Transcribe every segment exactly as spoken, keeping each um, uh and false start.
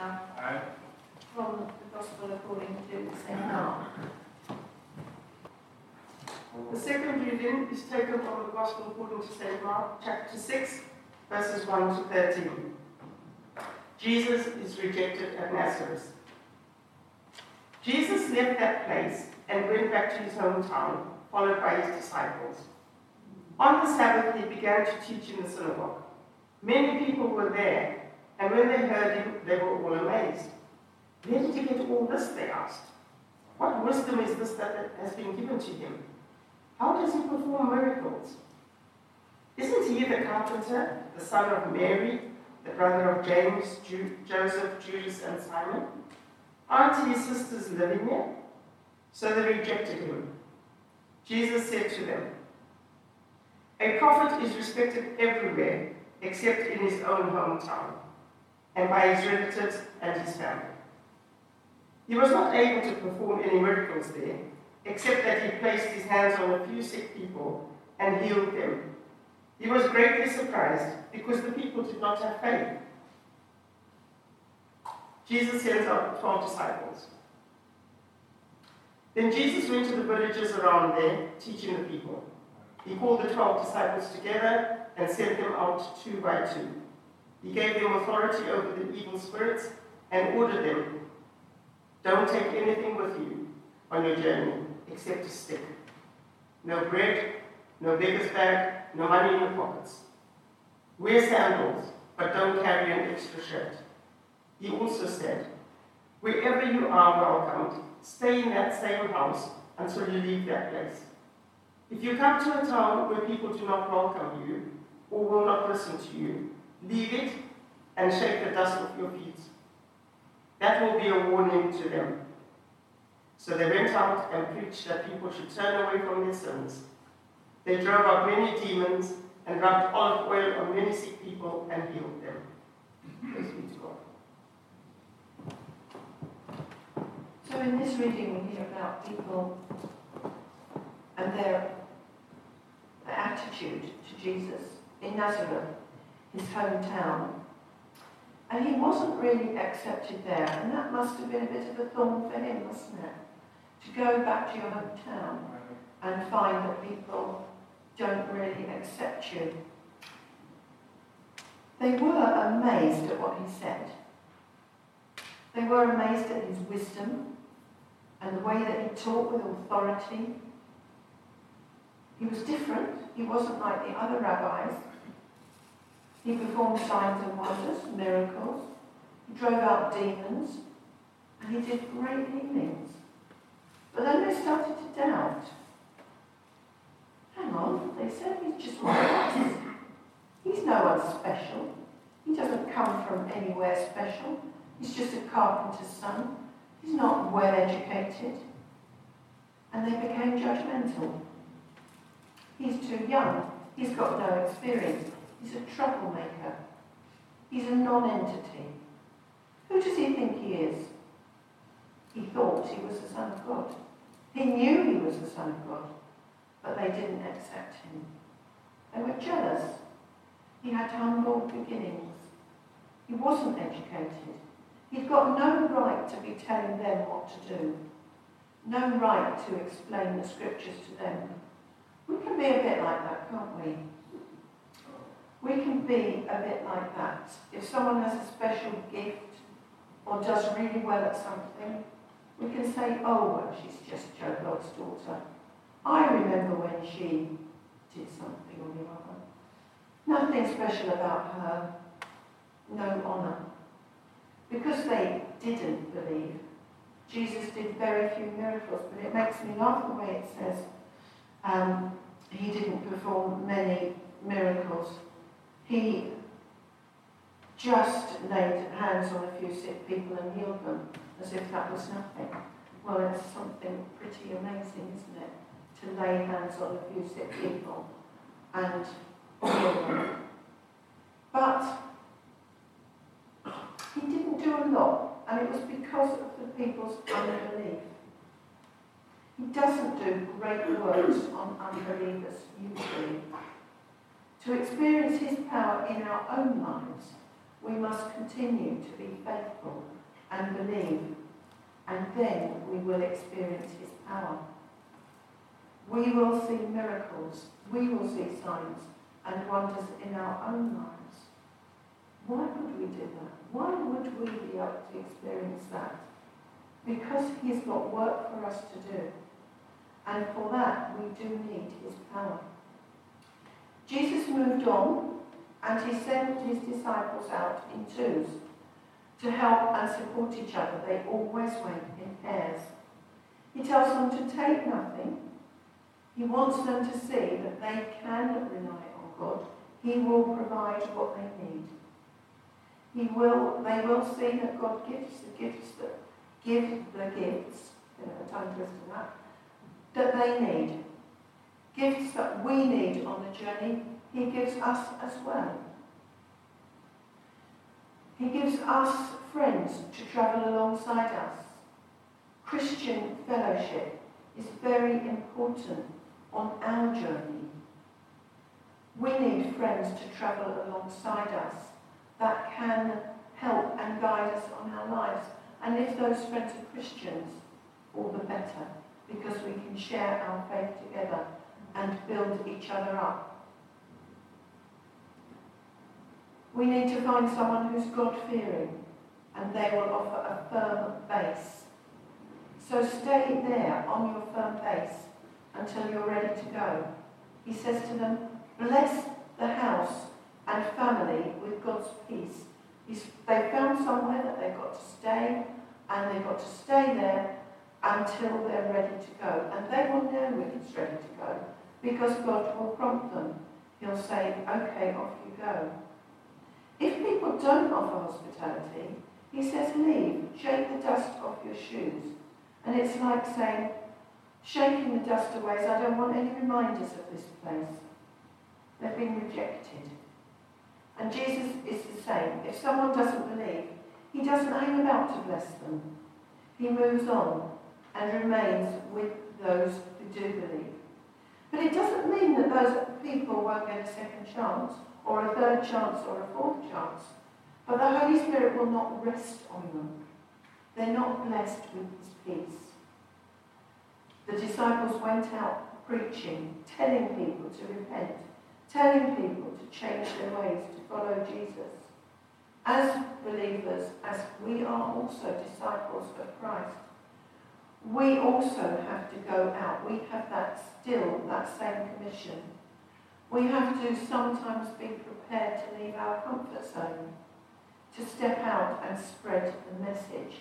now from the Gospel according to Saint Mark. The second reading is taken from the Gospel according to Saint Mark, chapter six, verses one to thirteen. Jesus is rejected at Nazareth. Jesus left that place and went back to his hometown, followed by his disciples. On the Sabbath, he began to teach in the synagogue. Many people were there, and when they heard him, they were all amazed. Where did he get all this, they asked. What wisdom is this that has been given to him? How does he perform miracles? Isn't he the carpenter, the son of Mary, the brother of James, Ju- Joseph, Judas, and Simon? Aren't his sisters living here? So they rejected him. Jesus said to them, a prophet is respected everywhere except in his own hometown, and by his relatives and his family. He was not able to perform any miracles there, except that he placed his hands on a few sick people and healed them. He was greatly surprised because the people did not have faith. Jesus sends out twelve disciples. Then Jesus went to the villages around there, teaching the people. He called the twelve disciples together and sent them out two by two. He gave them authority over the evil spirits and ordered them, don't take anything with you on your journey except a stick. No bread, no beggar's bag, no money in your pockets. Wear sandals, but don't carry an extra shirt. He also said, wherever you are welcomed, stay in that same house until you leave that place. If you come to a town where people do not welcome you or will not listen to you, leave it and shake the dust off your feet. That will be a warning to them. So they went out and preached that people should turn away from their sins. They drove out many demons and rubbed olive oil on many sick people and healed them. Praise be to God. So in this reading we hear about people and their, their attitude to Jesus in Nazareth, his hometown. And he wasn't really accepted there, and that must have been a bit of a thorn for him, wasn't it? To go back to your hometown and find that people don't really accept you. They were amazed at what he said. They were amazed at his wisdom and the way that he taught with authority. He was different. He wasn't like the other rabbis. He performed signs and wonders, miracles. He drove out demons. And he did great healings. But then they started to doubt. Hang on, they said he's just like us. He's no one special. He doesn't come from anywhere special. He's just a carpenter's son. He's not well educated. And they became judgmental. He's too young. He's got no experience. He's a troublemaker. He's a non-entity. Who does he think he is? He thought he was the Son of God. He knew he was the Son of God, but they didn't accept him. They were jealous. He had humble beginnings. He wasn't educated. He'd got no right to be telling them what to do. No right to explain the scriptures to them. We can be a bit like that, can't we? We can be a bit like that. If someone has a special gift or does really well at something, we can say, oh, well, she's just Joe Blogg's daughter. I remember when she did something or the other. Nothing special about her. No honour. Because they didn't believe, Jesus did very few miracles, but it makes me laugh the way it says um, he didn't perform many miracles. He just laid hands on a few sick people and healed them, as if that was nothing. Well, it's something pretty amazing, isn't it? To lay hands on a few sick people and heal them. But he didn't do a lot, and it was because of the people's unbelief. He doesn't do great works on unbelievers usually. To experience his power in our own lives, We must continue to be faithful and believe, and then we will experience his power. We will see miracles, we will see signs and wonders in our own lives. Why would we do that? Why would we be able to experience that? Because he's got work for us to do. And for that, we do need his power. Jesus moved on, and he sent his disciples out in twos to help and support each other. They always went in pairs. He tells them to take nothing. He wants them to see that they can rely on God. He will provide what they need. He will, they will see that God gives the gifts that give the gifts, you know, a tongue twister that, that they need. Gifts that we need on the journey, he gives us as well. He gives us friends to travel alongside us. Christian fellowship is very important on our journey. We need friends to travel alongside us that can help and guide us on our lives. And if those friends are Christians, all the better, because we can share our faith together and build each other up. We need to find someone who's God-fearing, and they will offer a firm base. So stay there on your firm base until you're ready to go. He says to them, bless the house and family with God's peace. He's, they found somewhere that they've got to stay, and they've got to stay there until they're ready to go. And they will know when it's ready to go, because God will prompt them. He'll say, okay, off you go. If people don't offer hospitality, he says, leave, shake the dust off your shoes. And it's like saying, shaking the dust away is, I don't want any reminders of this place. They've been rejected. And Jesus is the same. If someone doesn't believe, he doesn't hang about to bless them. He moves on and remains with those who do believe. But it doesn't mean that those people won't get a second chance, or a third chance, or a fourth chance. But the Holy Spirit will not rest on them. They're not blessed with his peace. The disciples went out preaching, telling people to repent, telling people to change their ways, to follow Jesus. As believers, as we are also disciples of Christ, we also have to go out. We have that still, that same commission. We have to sometimes be prepared to leave our comfort zone, to step out and spread the message.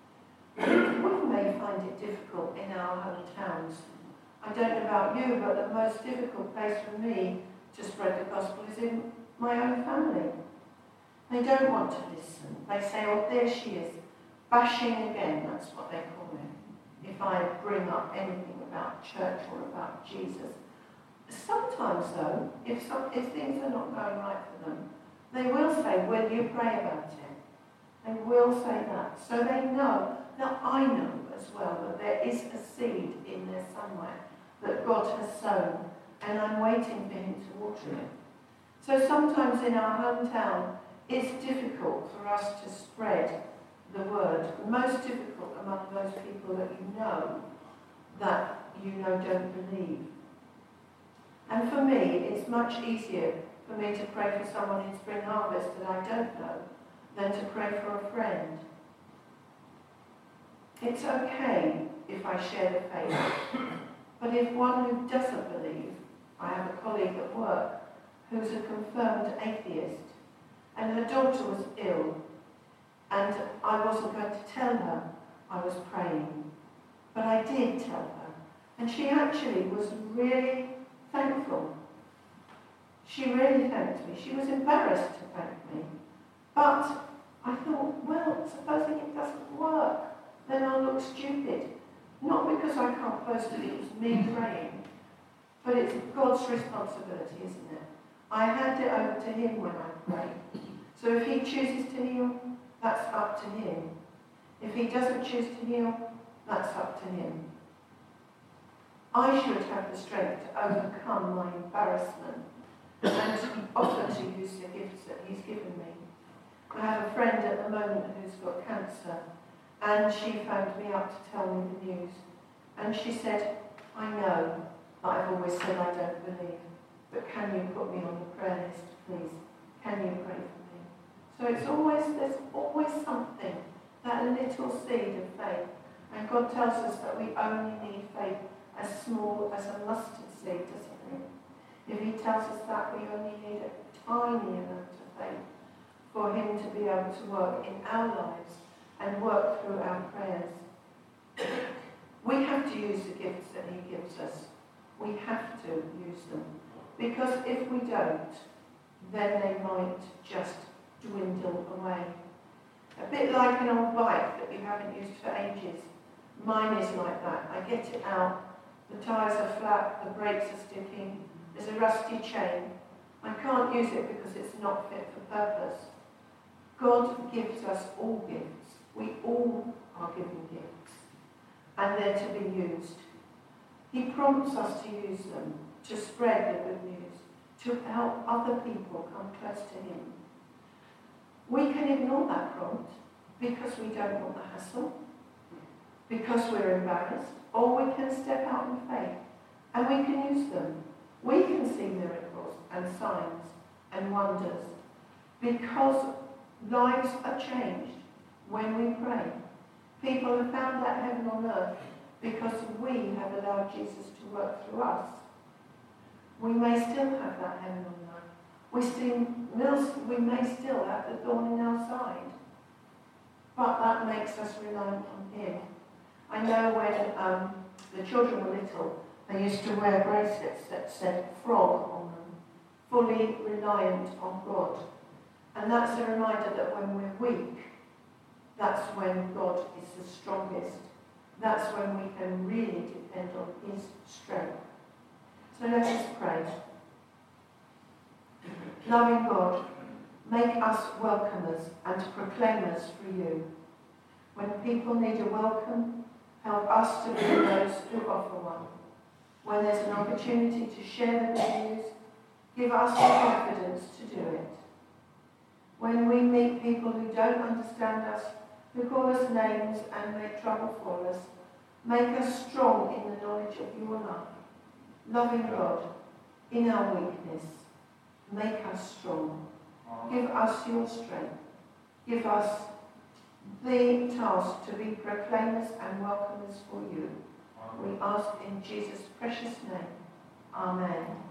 We may find it difficult in our hometowns. I don't know about you, but the most difficult place for me to spread the gospel is in my own family. They don't want to listen. They say, oh, there she is, bashing again. That's what they call it. If I bring up anything about church or about Jesus. Sometimes, though, if, some, if things are not going right for them, they will say, will you pray about it? They will say that. So they know, now I know as well, that there is a seed in there somewhere that God has sown, and I'm waiting for him to water it. So sometimes in our hometown, it's difficult for us to spread the word. Most difficult among those people that you know, that you know don't believe. And for me, it's much easier for me to pray for someone in Spring Harvest that I don't know than to pray for a friend. It's okay if I share the faith, but if one who doesn't believe, I have a colleague at work who's a confirmed atheist, and her daughter was ill, and I wasn't going to tell her I was praying, but I did tell her, and she actually was really thankful. She really thanked me. She was embarrassed to thank me. But I thought, well, supposing it doesn't work, then I'll look stupid. Not because I can't boast that it was me praying, but it's God's responsibility, isn't it? I hand it over to him when I pray. So if he chooses to heal, that's up to him. If he doesn't choose to heal, that's up to him. I should have the strength to overcome my embarrassment and to offer to use the gifts that he's given me. I have a friend at the moment who's got cancer, and she phoned me up to tell me the news. And she said, I know that I've always said I don't believe, but can you put me on the prayer list, please? Can you pray for me? So it's always, there's always something, that little seed of faith. And God tells us that we only need faith as small as a mustard seed, doesn't he? If he tells us that, we only need a tiny amount of faith for him to be able to work in our lives and work through our prayers. We have to use the gifts that he gives us. We have to use them. Because if we don't, then they might just dwindle away. A bit like an old bike that you haven't used for ages. Mine is like that. I get it out, the tyres are flat, the brakes are sticking, there's a rusty chain. I can't use it because it's not fit for purpose. God gives us all gifts. We all are given gifts, and they're to be used. He prompts us to use them, to spread the good news, to help other people come close to him. We can ignore that prompt because we don't want the hassle, because we're embarrassed, or we can step out in faith and we can use them. We can see miracles and signs and wonders because lives are changed when we pray. People have found that heaven on earth because we have allowed Jesus to work through us. We may still have that heaven on earth. We, still, we may still have the thorn in our side, but that makes us reliant on him. I know when um, the children were little, they used to wear bracelets that said frog on them, fully reliant on God. And that's a reminder that when we're weak, that's when God is the strongest. That's when we can really depend on his strength. So let us pray. Loving God, make us welcomers and proclaimers for you. When people need a welcome, help us to be those who offer one. When there's an opportunity to share the good news, give us the confidence to do it. When we meet people who don't understand us, who call us names and make trouble for us, make us strong in the knowledge of your love. Loving God, in our weakness, make us strong. Give us your strength. Give us the task to be proclaimers and welcomers for you. We ask in Jesus' precious name. Amen.